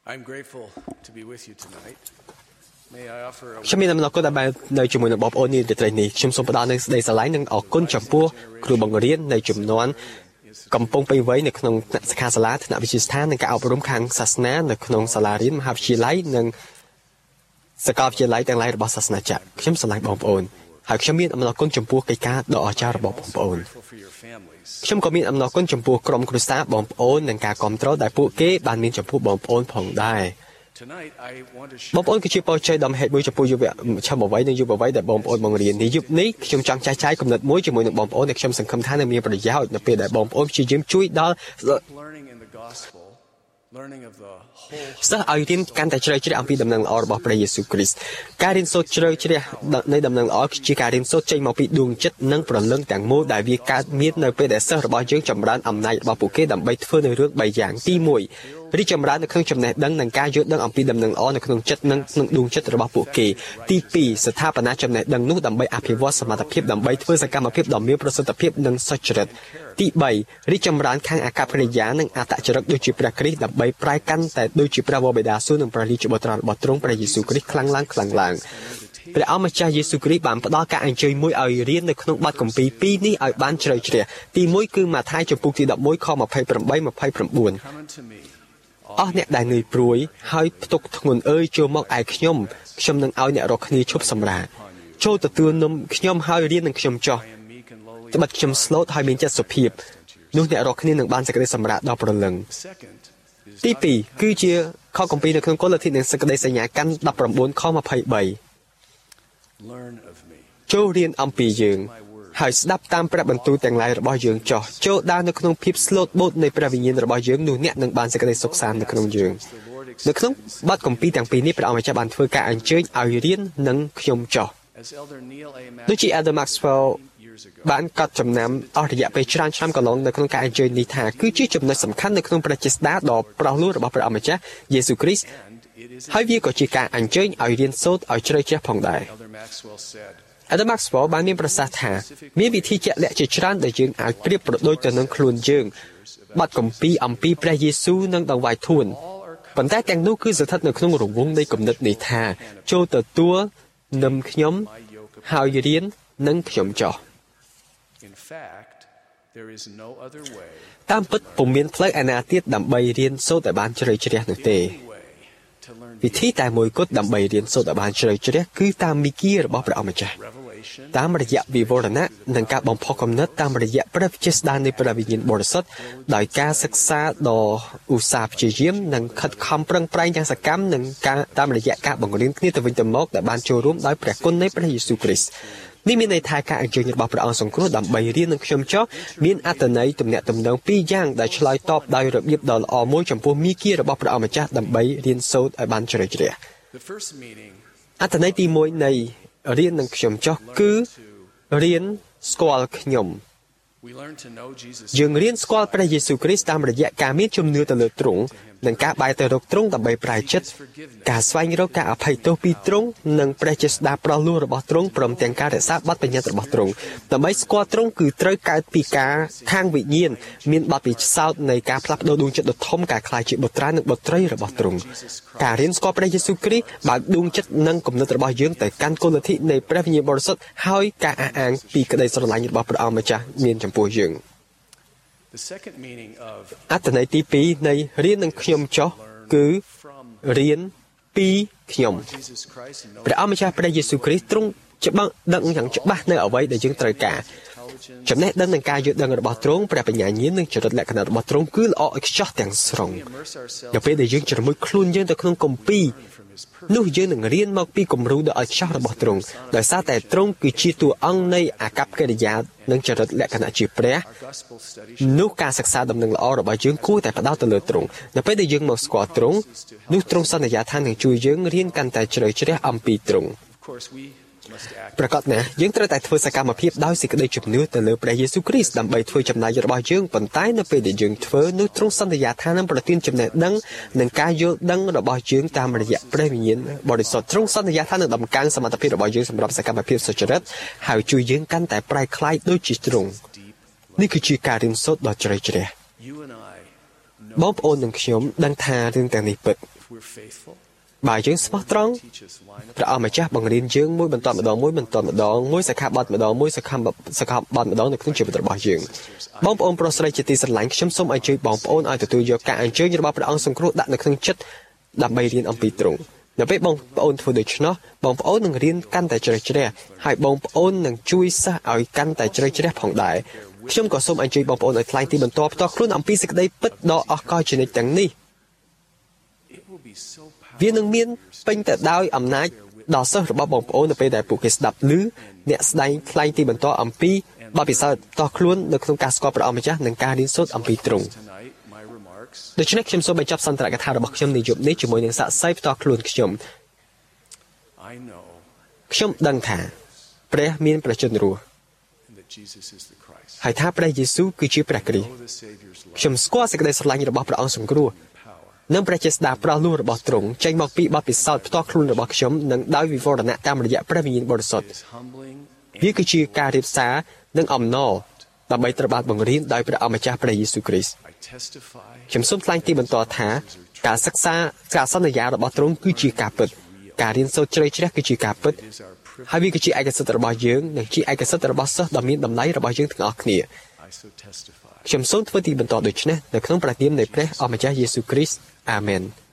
I'm grateful to be with you tonight. May I offer a ខ្ញុំមានអំណរគុណដែលបាននៅជាមួយនឹងបងប្អូននាទីនេះខ្ញុំសូមផ្ដល់នូវសេចក្តីស្រឡាញ់និងអរគុណចំពោះគ្រូបង្រៀននៃជំនាន់កំពុងពេញវ័យនៅក្នុងសិក្ខាសាលាថ្នាក់វិទ្យាស្ថាននិងការអប់រំខាងសាសនានៅក្នុងសាលារៀនមហាវិទ្យាល័យនិងសាកលវិទ្យាល័យទាំងឡាយរបស់សាសនាចាក់ខ្ញុំស្រឡាញ់បងប្អូនហើយខ្ញុំមានអំណរគុណចំពោះកិច្ចការដ៏អស្ចារ្យរបស់បងប្អូនខ្ញុំក៏មានអំណរគុណចំពោះក្រុមគ្រួសារបងប្អូននិងការគ្រប់គ្រងដែលពួកគេបានមានចំពោះបងប្អូនផងដែរបងប្អូនគឺជាបរិជ័យដ៏មហិមាមួយចំពោះយុវឆមវ័យនិងយុវវ័យដែលបងប្អូនបង្រៀននេះយុគនេះខ្ញុំចង់ចែកចាយគំនិតមួយជាមួយនឹងបងប្អូនដែលខ្ញុំសង្ឃឹមថានឹងមានប្រយោជន៍នៅពេលដែលបងប្អូនព្យាយាមជួយដល់សិស្សឲ្យរៀនកាន់តែជ្រៅជ្រះអំពីដំណឹងល្អរបស់ព្រះយេស៊ូវគ្រីស្ទការរៀនសូត្រជ្រៅជ្រះនៃដំណឹងល្អគឺជាការរៀនសូត្រចេញមកពីដួងចិត្តនិងព្រលឹងទាំងមូលដែលវាកើតមាននៅពេលដែលសិស្សរបស់យើងចម្រើនអំណាចរបស់ពួកគេដើម្បីធ្វើនៅរឿង3យ៉ាងទី1រីកចម្រើននៅក្នុងចំណេះដឹងនិងការយល់ដឹងអំពីដំណឹងល្អនៅក្នុងចិត្តនិងក្នុងដួងចិត្តរបស់ពួកគេទី2ស្ថាបនាចំណេះដឹងនោះដើម្បីអភិវឌ្ឍសមត្ថភាពដើម្បីធ្វើសកម្មភាពដ៏មានប្រសិទ្ធភាពនិងសុចរិតទី3រីកចម្រើនខាងអាកប្បកិរិយានិងអត្តចរិតដូចជាព្រះគ្រីស្ទដើម្បីប្រែកាន់តែដូចជាព្រះវរបិតាសួគ៌និងព្រះរាជបុត្ររបស់ទ្រង់ព្រះយេស៊ូវគ្រីស្ទខ្លាំងឡើងព្រះអង្គម្ចាស់យេស៊ូវគ្រីស្ទបានផ្ដល់ការអញ្ជើញមួយឲ្យរៀននៅក្នុងបទគម្ពីរ2នេះឲ្យបានជ្រៅជ្រះទី1គឺម៉ាថាយចំពុកទី11ខ28-29អស់អ្នកដែលនឿយព្រួយហើយផ្ទុកធ្ងន់អើយចូលមកឯខ្ញុំនឹងឲ្យអ្នករាល់គ្នាឈប់សម្រាកចូលទទួលនំខ្ញុំហើយរៀននឹងខ្ញុំចោះត្បិតខ្ញុំស្លូតហើយមានចិត្តសុភាពនោះអ្នករាល់គ្នានឹងបានសេចក្តីសម្រាកដល់ព្រលឹងទី2គឺជាខគម្ពីរនៅក្នុងកុលធីនិងសេចក្តីសញ្ញាកាន់19ខ23ចូលរៀនអំពីយើងហើយស្ដាប់តាមព្រះបន្ទូលទាំងឡាយរបស់យើងចោះចូលដើរនៅក្នុងភាពស្លូតបូតនៃព្រះវិញ្ញាណរបស់យើងនោះអ្នកនឹងបានសេចក្តីសុខសាន្តនៅក្នុងយើងនៅក្នុងបទគម្ពីរទាំងពីរនេះព្រះអង្គម្ចាស់បានធ្វើការអញ្ជើញឲ្យរៀននឹងខ្ញុំចោះដូចជា Elder Maxwell បានកត់ចំណាំអស់រយៈពេលច្រើនឆ្នាំកន្លងនៅក្នុងការអញ្ជើញនេះថាគឺជាចំណុចសំខាន់នៅក្នុងព្រះចេស្តាដ៏ប្រោះលោះរបស់ព្រះអម្ចាស់យេស៊ូវគ្រីស្ទហើយវាក៏ជាការអញ្ជើញឲ្យរៀនសូត្រឲ្យជ្រៅជ្រះផងដែរ Elder Maxwell បានមានប្រសាសន៍ថាមានវិធីជាក់លាក់ជាច្រើនដែលយើងអាចប្រៀបប្រដូចទៅនឹងខ្លួនយើងបទគម្ពីរអំពីព្រះយេស៊ូវនិងដង្វាយធួនប៉ុន្តែទាំងនោះគឺស្ថិតនៅក្នុងរង្វង់នៃគំនិតនេះថាចូលទទួលនឹមខ្ញុំហើយរៀននឹងខ្ញុំចោះតាមពិតពុំមានផ្លូវឯណាទៀតដើម្បីរៀនសូត្រឲ្យបានជ្រៅជ្រះនោះទេវិធីតែមួយគត់ដើម្បីរៀនសូត្រឲ្យបានជ្រៅជ្រះគឺតាមមីគីរបស់ព្រះអម្ចាស់តាមរយៈវិវរណៈនិងការបំផុសគំនិតតាមរយៈព្រះវិជាស្ដារនៃព្រះវិញ្ញាណបរិសុទ្ធដោយការសិក្សាដ៏ឧស្សាហ៍ព្យាយាមនិងខិតខំប្រឹងប្រែងយ៉ាងសកម្មនិងការតាមរយៈការបង្រៀនគ្នាទៅវិញទៅមកដែលបានចូលរួមដោយព្រះគុណនៃព្រះយេស៊ូវគ្រីស្ទនេះមានន័យថាការអញ្ជើញរបស់ព្រះអង្គសង្គ្រោះដើម្បីរៀននឹងខ្ញុំចោះមានអត្ថន័យទំនាក់ទំនងពីរយ៉ាងដែលឆ្លើយតបដោយរបៀបដ៏ល្អមួយចំពោះមីគីរបស់ព្រះអង្គម្ចាស់ដើម្បីរៀនសូត្រឲ្យបានជ្រៅជ្រះអត្ថន័យទី1នៃរៀននឹងខ្ញុំចោះគឺរៀនស្គាល់ខ្ញុំយើងរៀនស្គាល់ព្រះយេស៊ូវគ្រីស្ទតាមរយៈការមានជំនឿទៅលើទ្រង់និងការបែរទៅរកទ្រង់ដើម្បីប្រែចិត្តការស្វែងរកការអភ័យទោសពីទ្រង់និងព្រះចេស្តាប្រោះលោះរបស់ទ្រង់ព្រមទាំងការរក្សាបទបញ្ញត្តិរបស់ទ្រង់ដើម្បីស្គាល់ទ្រង់គឺត្រូវកើតពីការខាងវិញ្ញាណមានបទពិសោធន៍នៃការផ្លាស់ប្ដូរដួងចិត្តដ៏ធំការក្លាយជាបុត្រានិងបុត្រីរបស់ទ្រង់ការរៀនស្គាល់ព្រះយេស៊ូវគ្រីស្ទបើកដួងចិត្តនិងគំនិតរបស់យើងទៅកាន់គុណធិនៃព្រះវិញ្ញាណបរិសុទ្ធហើយការអះអាងពីក្តីស្រឡាញ់របស់ព្រះអង្គម្ចាស់មានចំពោះយើងអត្ថន័យទី2នៃរៀននឹងខ្ញុំចោះគឺរៀនពីខ្ញុំព្រះអង្គម្ចាស់ព្រះយេស៊ូវគ្រីស្ទទ្រង់ច្បាស់ដឹងយ៉ាងច្បាស់នៅអ្វីដែលយើងត្រូវការចំណេះដឹងនិងការយល់ដឹងរបស់ទ្រង់ព្រះបញ្ញាញាណនិងចរិតលក្ខណៈរបស់ទ្រង់គឺល្អឥតខ្ចោះទាំងស្រុងនៅពេលដែលយើងជ្រមុជខ្លួនយើងទៅក្នុងគម្ពីរនោះយើងនឹងរៀនមកពីគំរូដ៏ឥតខ្ចោះរបស់ទ្រង់ដោយសារតែទ្រង់គឺជាតួអង្គនៃអាកប្បកិរិយានិងចរិតលក្ខណៈជាព្រះនោះការសិក្សាដំណឹងល្អរបស់យើងគួរតែផ្ដោតទៅលើទ្រង់នៅពេលដែលយើងមកស្គាល់ទ្រង់នោះទ្រង់សន្យាថានឹងជួយយើងរៀនកាន់តែជ្រៅជ្រះអំពីទ្រង់ប្រកបណាស់យើងត្រូវតែធ្វើសកម្មភាពដោយសេចក្តីជំនឿទៅលើព្រះយេស៊ូវគ្រីស្ទដើម្បីធ្វើចំណាយរបស់យើងប៉ុន្តែនៅពេលដែលយើងធ្វើនោះទ្រង់សន្យាថានឹងប្រទានចំណេះដឹងនិងការយល់ដឹងរបស់យើងតាមរយៈព្រះវិញ្ញាណបរិសុទ្ធទ្រង់សន្យាថានឹងដំកើងសមត្ថភាពរបស់យើងសម្រាប់សកម្មភាពសុចរិតហើយជួយយើងកាន់តែប្រែក្លាយដូចជាទ្រង់នេះគឺជាការរៀនសូត្រដ៏ជ្រៅជ្រះបងប្អូននិងខ្ញុំដឹងថារឿងទាំងនេះពិត we're faithful, បើយើងស្មោះត្រង់ teach us line ព្រះអង្គម្ចាស់បង្រៀនយើងមួយបន្តម្ដងមួយសិក្ខាបទម្ដងម្ដងនៅក្នុងជីវិតរបស់យើងបងប្អូនប្រុសស្រីជាទីស្រឡាញ់ខ្ញុំសូមអញ្ជើញបងប្អូនឲ្យទទួលយកការអញ្ជើញរបស់ព្រះអង្គសង្គ្រោះដាក់នៅក្នុងចិត្តដើម្បីរៀនអំពីទ្រង់នៅពេលបងប្អូនធ្វើដូច្នោះបងប្អូននឹងរៀនកាន់តែជ្រៅជ្រះហើយបងប្អូននឹងជួយសិស្សឲ្យកាន់តែជ្រៅជ្រះផងដែរខ្ញុំក៏សូមអញ្ជើញបងប្អូនឲ្យថ្លែងទីបន្ទាល់ផ្ទាល់ខ្លួនអំពីសេចក្តីពិតដ៏អស្ចារ្យជានិច្ចទាំងនេះ it will be so វានឹងមានពេញទៅដោយអំណាចដល់សិស្សរបស់បងប្អូននៅពេលដែលពួកគេស្ដាប់ឮអ្នកស្ដែងថ្លែងទីបន្ទាល់អំពីបទពិសោធន៍ផ្ទាល់ខ្លួននៅក្នុងការស្គាល់ព្រះអង្គម្ចាស់និងការរៀនសូត្រអំពីទ្រង់ tonight. My remarks. ដូច្នេះខ្ញុំសូមបញ្ចប់សន្ទរកថារបស់ខ្ញុំនាយប់នេះជាមួយនឹងសាក្សីផ្ទាល់ខ្លួនខ្ញុំ I know ខ្ញុំដឹងថាព្រះមានព្រះជន្មរស់ that Jesus is the Christ. ហើយថាព្រះយេស៊ូវគឺជាព្រះគ្រីស្ទ Know the Savior's love ខ្ញុំស្គាល់សេចក្តីស្រឡាញ់របស់ព្រះអង្គសង្គ្រោះ and power. និងព្រះចេស្តាប្រោះលោះរបស់ទ្រង់ចេញមកពីបទពិសោធន៍ផ្ទាល់ខ្លួនរបស់ខ្ញុំនិងដោយវិវរណៈតាមរយៈព្រះវិញ្ញាណបរិសុទ្ធ It is humbling វាគឺជាការរៀបសារនិងអំណរដើម្បីត្រូវបានបង្រៀនដោយព្រះអម្ចាស់ព្រះយេស៊ូវគ្រីស្ទ I testify ខ្ញុំសូមថ្លែងទីបន្តថាការសិក្សាការសន្យារបស់ទ្រង់គឺជាការពិតការរៀនសូត្រជ្រៅជ្រះគឺជាការពិត is our privilege. ហើយវាគឺជាឯកសិទ្ធិរបស់យើងនិងជាឯកសិទ្ធិរបស់សិស្សដ៏មានតម្លៃរបស់យើងទាំងអស់គ្នា I so testify. ខ្ញុំសូមធ្វើទីបន្តដូចនេះនៅក្នុងព្រះនាមនៃព្រះអម្ចាស់យេស៊ូវគ្រីស្ទអាមែន